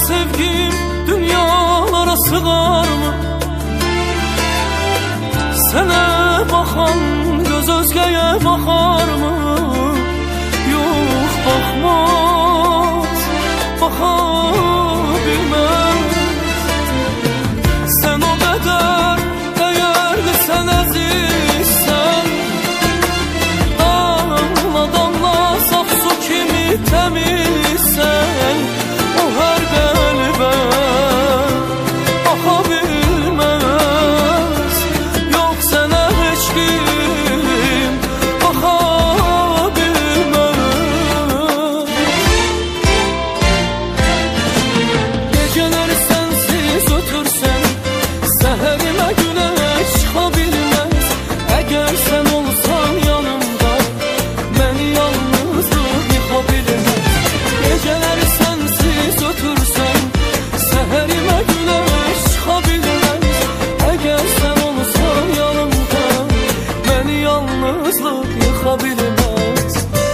sevgim dünyalara sığar mı? Sənə baxan göz özgəyə baxar mı? Yox, baxmaz, baxa bilməz. Sən o qədər dəyərli, sən əzizsən. Damla damla saf su kimi təmizsən. O hər qəlbə baxa bilməz. Yox, sənə heç kim baxa bilməz. Gecələri sənsiz ötürsən, səhərimə günəş çıxa bilməz. Əgər sən olsan yanımda, məni yalnızlıq yıxa bilməz. Gecələri sənsiz ötürsən, səhərimə günəş çıxa bilməz. Əgər sən olsan yanımda, məni yalnızlıq yıxa bilməz.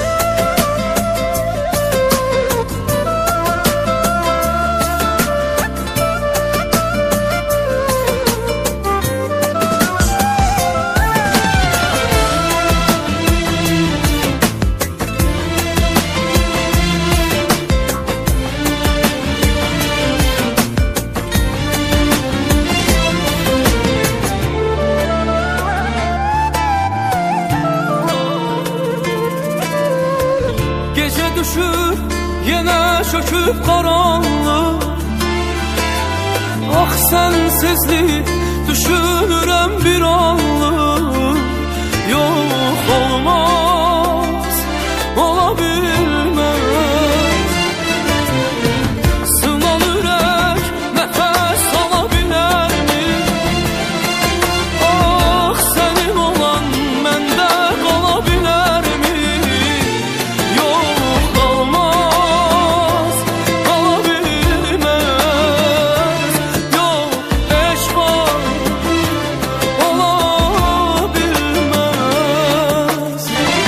Gecə düşür, yenə çöküb qaranlıq. Ah, sənsizlik düşünürəm bir anlıq. Yox, olmaz, ola bilməz. Sınan ürək nəfəs ala bilərmi? Ah, sənin olan məndə qala bilərmi? Yox, olmaz, qala bilməz. Yox, heç vaxt ola bilməz.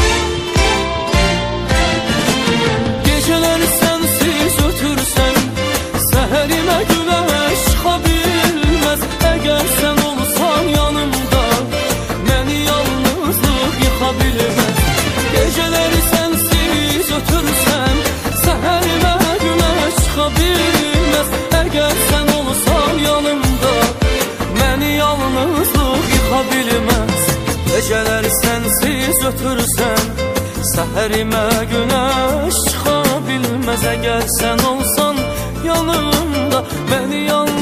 Gecələri sənsiz ötürsən, səhərimə günəş çıxa bilməz. Əgər sən olsan yanımda, məni yalnızlıq yıxa bilməz. Gecələri sənsiz ötürsən, səhərimə günəş çıxa bilməz. Əgər sən olsan yanımda, məni yalnızlıq yıxa bilməz. Gecələri sənsiz ötürsən, səhərimə günəş çıxa bilməz. Əgər sən olsan yanımda, məni yalnızlıq